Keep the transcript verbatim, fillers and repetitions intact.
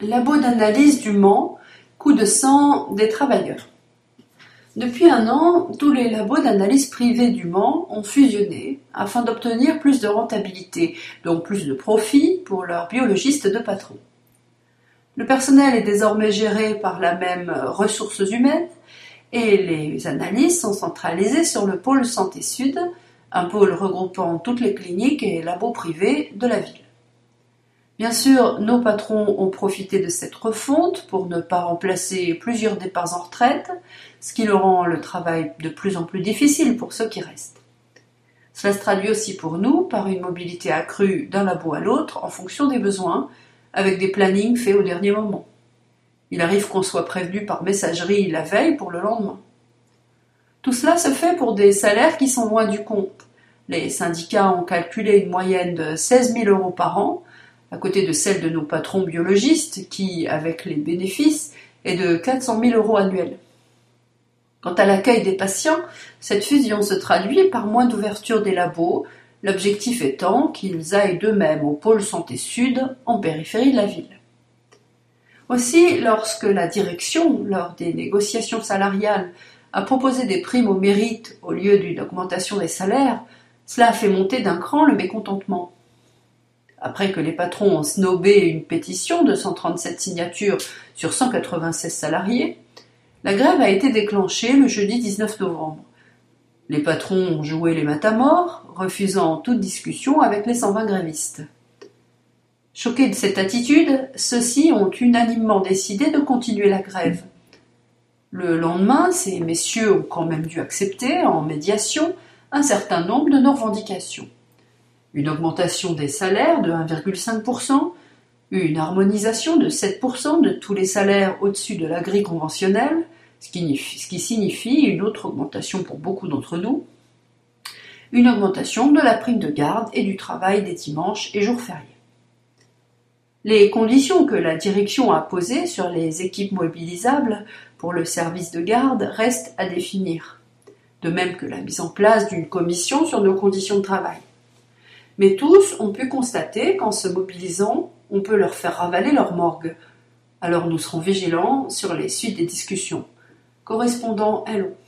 Labo d'analyse du Mans, coût de sang des travailleurs. Depuis un an, tous les labos d'analyse privés du Mans ont fusionné afin d'obtenir plus de rentabilité, donc plus de profit pour leurs biologistes de patron. Le personnel est désormais géré par la même ressources humaines et les analyses sont centralisées sur le pôle Santé Sud, un pôle regroupant toutes les cliniques et labos privés de la ville. Bien sûr, nos patrons ont profité de cette refonte pour ne pas remplacer plusieurs départs en retraite, ce qui leur rend le travail de plus en plus difficile pour ceux qui restent. Cela se traduit aussi pour nous par une mobilité accrue d'un labo à l'autre en fonction des besoins, avec des plannings faits au dernier moment. Il arrive qu'on soit prévenu par messagerie la veille pour le lendemain. Tout cela se fait pour des salaires qui sont loin du compte. Les syndicats ont calculé une moyenne de seize mille euros par an, à côté de celle de nos patrons biologistes qui, avec les bénéfices, est de quatre cent mille euros annuels. Quant à l'accueil des patients, cette fusion se traduit par moins d'ouverture des labos, l'objectif étant qu'ils aillent d'eux-mêmes au pôle Santé Sud, en périphérie de la ville. Aussi, lorsque la direction, lors des négociations salariales, a proposé des primes au mérite au lieu d'une augmentation des salaires, cela a fait monter d'un cran le mécontentement. Après que les patrons ont snobé une pétition de cent trente-sept signatures sur cent quatre-vingt-seize salariés, la grève a été déclenchée le jeudi dix-neuf novembre. Les patrons ont joué les matamores, refusant toute discussion avec les cent vingt grévistes. Choqués de cette attitude, ceux-ci ont unanimement décidé de continuer la grève. Le lendemain, ces messieurs ont quand même dû accepter, en médiation, un certain nombre de nos revendications. Une augmentation des salaires de un virgule cinq pour cent, une harmonisation de sept pour cent de tous les salaires au-dessus de la grille conventionnelle, ce qui, ce qui signifie une autre augmentation pour beaucoup d'entre nous, une augmentation de la prime de garde et du travail des dimanches et jours fériés. Les conditions que la direction a posées sur les équipes mobilisables pour le service de garde restent à définir, de même que la mise en place d'une commission sur nos conditions de travail. Mais tous ont pu constater qu'en se mobilisant, on peut leur faire ravaler leur morgue. Alors nous serons vigilants sur les suites des discussions. Correspondant Hello.